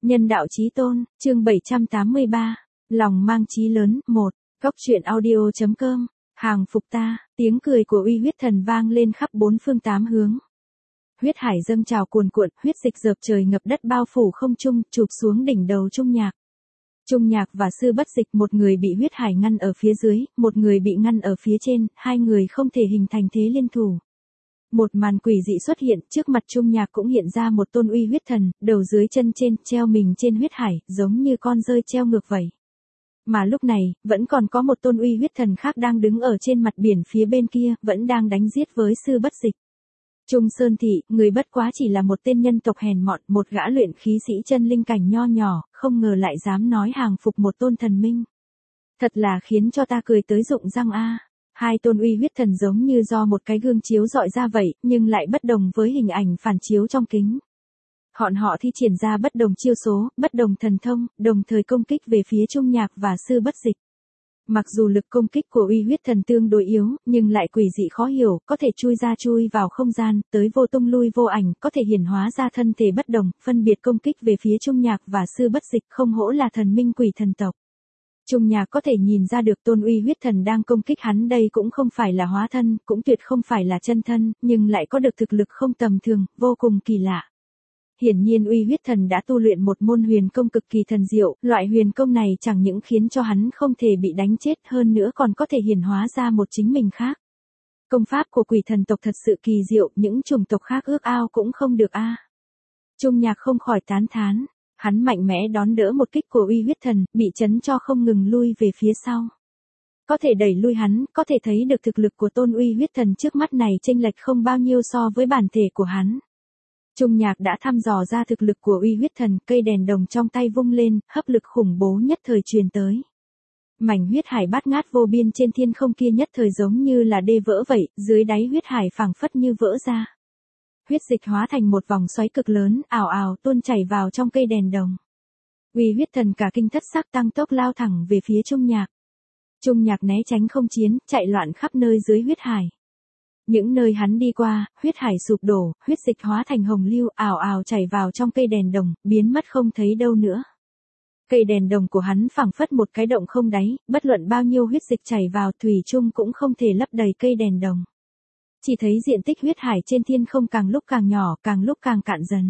Nhân đạo chí tôn, chương 783. Lòng mang chí lớn, 1. Cốc truyện audio.com. Hàng phục ta, tiếng cười của uy huyết thần vang lên khắp bốn phương tám hướng. Huyết hải dâng trào cuồn cuộn, huyết dịch dợp trời ngập đất bao phủ không trung, chụp xuống đỉnh đầu Trung Nhạc. Trung Nhạc và Sư Bất Dịch, một người bị huyết hải ngăn ở phía dưới, một người bị ngăn ở phía trên, hai người không thể hình thành thế liên thủ. Một màn quỷ dị xuất hiện, trước mặt Trung Nhạc cũng hiện ra một tôn uy huyết thần, đầu dưới chân trên, treo mình trên huyết hải, giống như con rơi treo ngược vậy. Mà lúc này, vẫn còn có một tôn uy huyết thần khác đang đứng ở trên mặt biển phía bên kia, vẫn đang đánh giết với Sư Bất Dịch. Trung Sơn Thị, người bất quá chỉ là một tên nhân tộc hèn mọn, một gã luyện khí sĩ chân linh cảnh nho nhỏ, không ngờ lại dám nói hàng phục một tôn thần minh. Thật là khiến cho ta cười tới rụng răng a. Hai tôn uy huyết thần giống như do một cái gương chiếu dọi ra vậy, nhưng lại bất đồng với hình ảnh phản chiếu trong kính. Họ thi triển ra bất đồng chiêu số, bất đồng thần thông, đồng thời công kích về phía Trung Nhạc và Sư Bất Dịch. Mặc dù lực công kích của uy huyết thần tương đối yếu, nhưng lại quỷ dị khó hiểu, có thể chui ra chui vào không gian, tới vô tung lui vô ảnh, có thể hiển hóa ra thân thể bất đồng, phân biệt công kích về phía Trung Nhạc và Sư Bất Dịch, không hổ là thần minh quỷ thần tộc. Trung Nhạc có thể nhìn ra được tôn uy huyết thần đang công kích hắn đây cũng không phải là hóa thân, cũng tuyệt không phải là chân thân, nhưng lại có được thực lực không tầm thường, vô cùng kỳ lạ. Hiển nhiên uy huyết thần đã tu luyện một môn huyền công cực kỳ thần diệu, loại huyền công này chẳng những khiến cho hắn không thể bị đánh chết hơn nữa còn có thể hiển hóa ra một chính mình khác. Công pháp của quỷ thần tộc thật sự kỳ diệu, những chủng tộc khác ước ao cũng không được a. Trung Nhạc không khỏi tán thán. Hắn mạnh mẽ đón đỡ một kích của uy huyết thần, bị chấn cho không ngừng lui về phía sau. Có thể đẩy lui hắn, có thể thấy được thực lực của tôn uy huyết thần trước mắt này chênh lệch không bao nhiêu so với bản thể của hắn. Trung Nhạc đã thăm dò ra thực lực của uy huyết thần, cây đèn đồng trong tay vung lên, hấp lực khủng bố nhất thời truyền tới. Mảnh huyết hải bát ngát vô biên trên thiên không kia nhất thời giống như là đê vỡ vậy, dưới đáy huyết hải phảng phất như vỡ ra. Huyết dịch hóa thành một vòng xoáy cực lớn, ào ào tuôn chảy vào trong cây đèn đồng. Uy huyết thần cả kinh thất sắc tăng tốc lao thẳng về phía Trung Nhạc. Trung Nhạc né tránh không chiến, chạy loạn khắp nơi dưới huyết hải. Những nơi hắn đi qua, huyết hải sụp đổ, huyết dịch hóa thành hồng lưu, ào ào chảy vào trong cây đèn đồng, biến mất không thấy đâu nữa. Cây đèn đồng của hắn phảng phất một cái động không đáy, bất luận bao nhiêu huyết dịch chảy vào thủy chung cũng không thể lấp đầy cây đèn đồng. Chỉ thấy diện tích huyết hải trên thiên không càng lúc càng nhỏ, càng lúc càng cạn dần.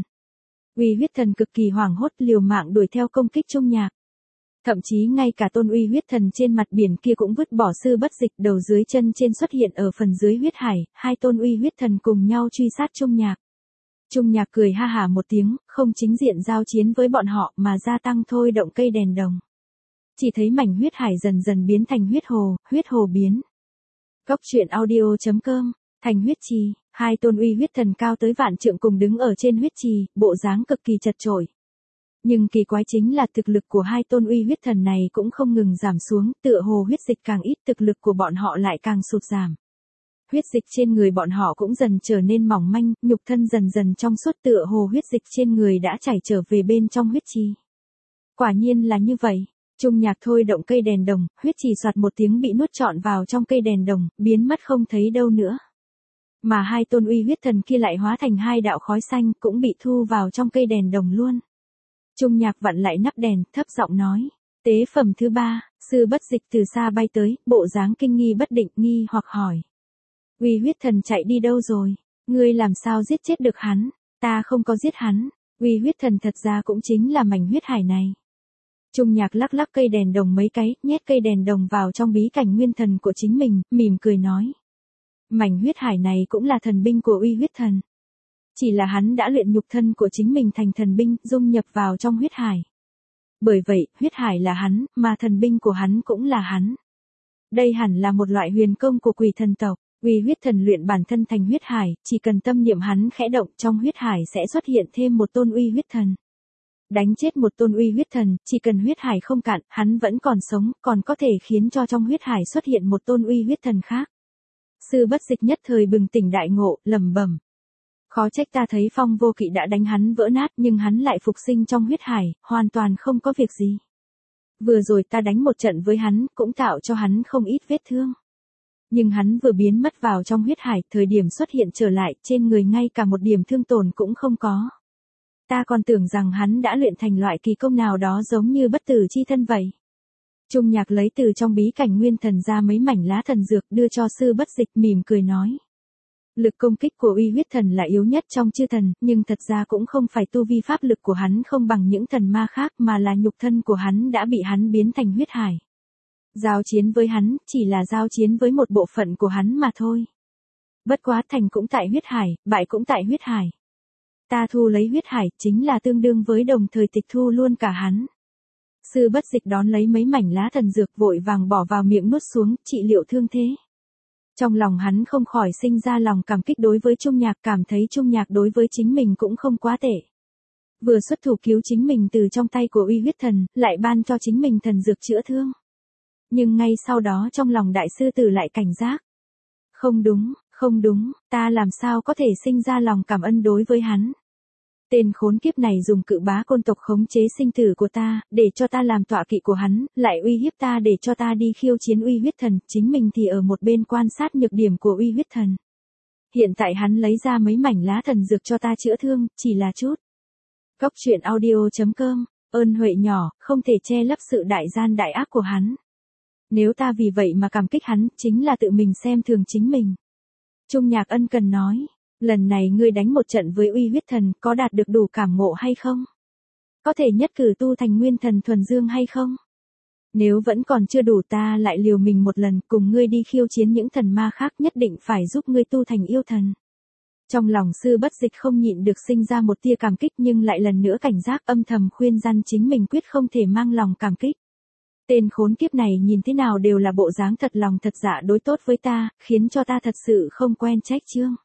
Uy huyết thần cực kỳ hoảng hốt liều mạng đuổi theo công kích Trung Nhạc. Thậm chí ngay cả tôn uy huyết thần trên mặt biển kia cũng vứt bỏ Sư Bất Dịch, đầu dưới chân trên xuất hiện ở phần dưới huyết hải, hai tôn uy huyết thần cùng nhau truy sát Trung Nhạc. Trung Nhạc cười ha hả một tiếng, không chính diện giao chiến với bọn họ mà gia tăng thôi động cây đèn đồng. Chỉ thấy mảnh huyết hải dần dần biến thành huyết hồ biến. Cốc truyện audio.com. Thành huyết trì, hai tôn uy huyết thần cao tới vạn trượng cùng đứng ở trên huyết trì, bộ dáng cực kỳ chật chội. Nhưng kỳ quái chính là thực lực của hai tôn uy huyết thần này cũng không ngừng giảm xuống, tựa hồ huyết dịch càng ít thực lực của bọn họ lại càng sụt giảm. Huyết dịch trên người bọn họ cũng dần trở nên mỏng manh, nhục thân dần dần trong suốt tựa hồ huyết dịch trên người đã chảy trở về bên trong huyết trì. Quả nhiên là như vậy. Trung Nhạc thôi động cây đèn đồng, huyết trì soạt một tiếng bị nuốt trọn vào trong cây đèn đồng, biến mất không thấy đâu nữa. Mà hai tôn uy huyết thần kia lại hóa thành hai đạo khói xanh cũng bị thu vào trong cây đèn đồng luôn. Trung Nhạc vặn lại nắp đèn, thấp giọng nói. Tế phẩm thứ 3, Sư Bất Dịch từ xa bay tới, bộ dáng kinh nghi bất định, nghi hoặc hỏi. Uy huyết thần chạy đi đâu rồi? Ngươi làm sao giết chết được hắn? Ta không có giết hắn. Uy huyết thần thật ra cũng chính là mảnh huyết hải này. Trung Nhạc lắc lắc cây đèn đồng mấy cái, nhét cây đèn đồng vào trong bí cảnh nguyên thần của chính mình, mỉm cười nói. Mảnh huyết hải này cũng là thần binh của uy huyết thần. Chỉ là hắn đã luyện nhục thân của chính mình thành thần binh, dung nhập vào trong huyết hải. Bởi vậy, huyết hải là hắn, mà thần binh của hắn cũng là hắn. Đây hẳn là một loại huyền công của quỷ thần tộc. Uy huyết thần luyện bản thân thành huyết hải, chỉ cần tâm niệm hắn khẽ động trong huyết hải sẽ xuất hiện thêm một tôn uy huyết thần. Đánh chết một tôn uy huyết thần, chỉ cần huyết hải không cạn, hắn vẫn còn sống, còn có thể khiến cho trong huyết hải xuất hiện một tôn uy huyết thần khác. Sư Bất Dịch nhất thời bừng tỉnh đại ngộ, lẩm bẩm. Khó trách ta thấy Phong Vô Kỵ đã đánh hắn vỡ nát nhưng hắn lại phục sinh trong huyết hải, hoàn toàn không có việc gì. Vừa rồi ta đánh một trận với hắn, cũng tạo cho hắn không ít vết thương. Nhưng hắn vừa biến mất vào trong huyết hải, thời điểm xuất hiện trở lại, trên người ngay cả một điểm thương tổn cũng không có. Ta còn tưởng rằng hắn đã luyện thành loại kỳ công nào đó giống như bất tử chi thân vậy. Trung Nhạc lấy từ trong bí cảnh nguyên thần ra mấy mảnh lá thần dược đưa cho sư bất dịch, mỉm cười nói. Lực công kích của uy huyết thần là yếu nhất trong chư thần, nhưng thật ra cũng không phải tu vi pháp lực của hắn không bằng những thần ma khác mà là nhục thân của hắn đã bị hắn biến thành huyết hải. Giao chiến với hắn, chỉ là giao chiến với một bộ phận của hắn mà thôi. Bất quá thành cũng tại huyết hải, bại cũng tại huyết hải. Ta thu lấy huyết hải, chính là tương đương với đồng thời tịch thu luôn cả hắn. Sư bất dịch đón lấy mấy mảnh lá thần dược vội vàng bỏ vào miệng nuốt xuống, trị liệu thương thế. Trong lòng hắn không khỏi sinh ra lòng cảm kích đối với Trung Nhạc, cảm thấy Trung Nhạc đối với chính mình cũng không quá tệ. Vừa xuất thủ cứu chính mình từ trong tay của uy huyết thần, lại ban cho chính mình thần dược chữa thương. Nhưng ngay sau đó trong lòng đại sư tử lại cảnh giác. Không đúng, ta làm sao có thể sinh ra lòng cảm ơn đối với hắn. Tên khốn kiếp này dùng cự bá côn tộc khống chế sinh tử của ta, để cho ta làm tọa kỵ của hắn, lại uy hiếp ta để cho ta đi khiêu chiến uy huyết thần, chính mình thì ở một bên quan sát nhược điểm của uy huyết thần. Hiện tại hắn lấy ra mấy mảnh lá thần dược cho ta chữa thương, chỉ là chút. Cốc truyện audio.com, ơn huệ nhỏ, không thể che lấp sự đại gian đại ác của hắn. Nếu ta vì vậy mà cảm kích hắn, chính là tự mình xem thường chính mình. Trung Nhạc ân cần nói. Lần này ngươi đánh một trận với uy huyết thần, có đạt được đủ cảm ngộ hay không? Có thể nhất cử tu thành nguyên thần thuần dương hay không? Nếu vẫn còn chưa đủ, ta lại liều mình một lần, cùng ngươi đi khiêu chiến những thần ma khác, nhất định phải giúp ngươi tu thành yêu thần. Trong lòng sư bất dịch không nhịn được sinh ra một tia cảm kích, nhưng lại lần nữa cảnh giác, âm thầm khuyên răn chính mình quyết không thể mang lòng cảm kích. Tên khốn kiếp này nhìn thế nào đều là bộ dáng thật lòng thật dạ đối tốt với ta, khiến cho ta thật sự không quen trách chương.